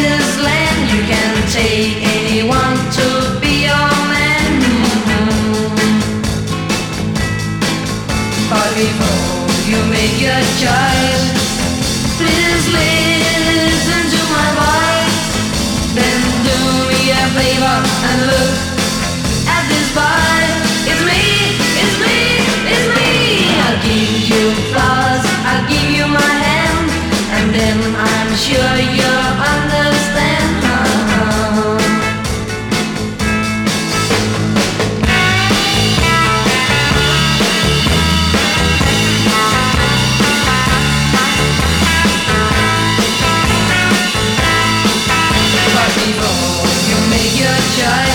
this land you can take anyone to be your man. But before you make your choice, please listen to my voice. Then do me a favor and look at this boy. It's me, it's me, it's me. I'll give you flowers, I'll give you my hand, and then I'm sure you'll understand. But before you make your choice,